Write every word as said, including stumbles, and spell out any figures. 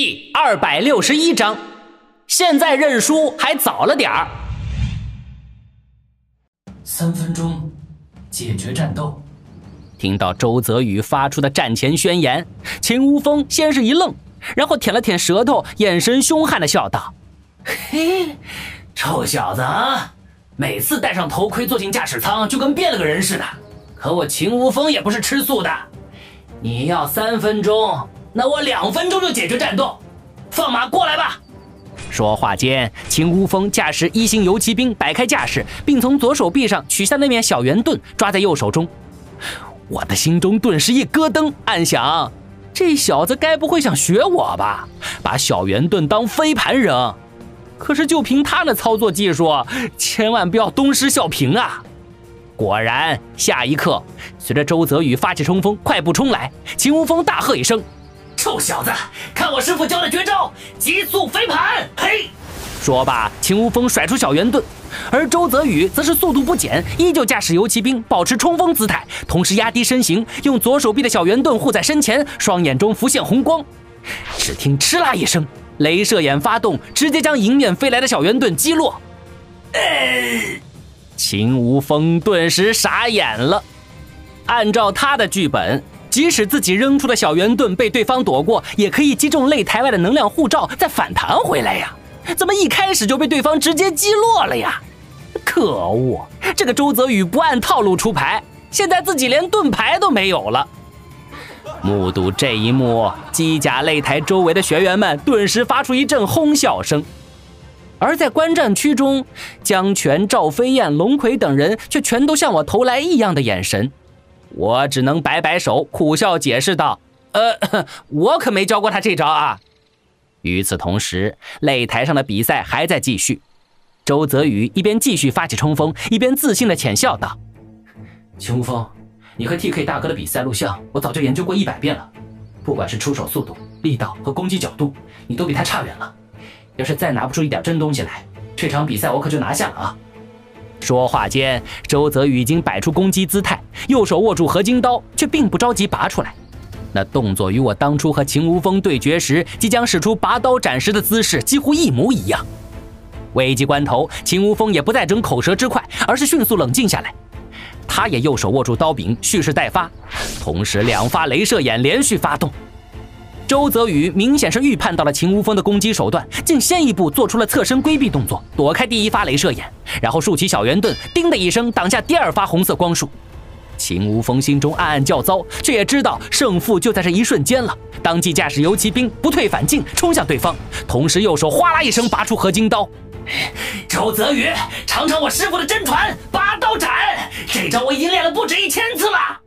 第二百六十一章，现在认输还早了点儿。 三分钟解决战斗。 听到周泽宇发出的战前宣言，秦无风先是一愣，然后舔了舔舌头，眼神凶悍地笑道：“ 嘿，臭小子啊！每次戴上头盔坐进驾驶舱就跟变了个人似的。可我秦无风也不是吃素的，你要三分钟，那我两分钟就解决战斗。放马过来吧！” 说话间，秦无风驾驶一星游骑兵摆开架势，并从左手臂上取下那面小圆盾，抓在右手中。我的心中顿时一咯噔，暗想：这小子该不会想学我吧？把小圆盾当飞盘扔？可是就凭他那操作技术，千万不要东施效颦啊！果然，下一刻，随着周泽宇发起冲锋，快步冲来，秦无风大喝一声：“ 臭小子，看我师傅教的绝招极速飞盘！”嘿！ 说罢，秦无风甩出小圆盾，而周泽宇则是速度不减，依旧驾驶游骑兵，保持冲锋姿态，同时压低身形，用左手臂的小圆盾护在身前，双眼中浮现红光。只听哧啦一声，镭射眼发动，直接将迎面飞来的小圆盾击落。呃，秦无风顿时傻眼了。按照他的剧本，即使自己扔出的小圆盾被对方躲过，也可以击中擂台外的能量护罩，再反弹回来呀。怎么一开始就被对方直接击落了呀？可恶，这个周泽宇不按套路出牌，现在自己连盾牌都没有了。目睹这一幕，机甲擂台周围的学员们顿时发出一阵哄笑声。而在观战区中，江泉、赵飞燕、龙葵等人却全都向我投来异样的眼神。我只能摆摆手，苦笑解释道：“呃，我可没教过他这招啊。”与此同时，擂台上的比赛还在继续。周泽宇一边继续发起冲锋，一边自信地浅笑道：“ 秦无风，你和 T K 大哥的比赛录像我早就研究过一百遍了，不管是出手速度、力道和攻击角度，你都比他差远了。要是再拿不出一点真东西来，这场比赛我可就拿下了啊！” 说话间，周泽宇已经摆出攻击姿态，右手握住合金刀，却并不着急拔出来。那动作与我当初和秦无风对决时即将使出拔刀斩石的姿势几乎一模一样。危急关头，秦无风也不再争口舌之快，而是迅速冷静下来。他也右手握住刀柄，蓄势待发，同时两发镭射眼连续发动。周泽宇明显是预判到了秦无风的攻击手段，竟先一步做出了侧身规避动作，躲开第一发镭射眼，然后竖起小圆盾，叮的一声挡下第二发红色光束。秦无风心中暗暗叫糟，却也知道胜负就在这一瞬间了，当即驾驶游骑兵不退反进，冲向对方，同时右手哗啦一声拔出合金刀。 周泽宇，尝尝我师傅的真传拔刀斩，这招我已经练了不止一千次了。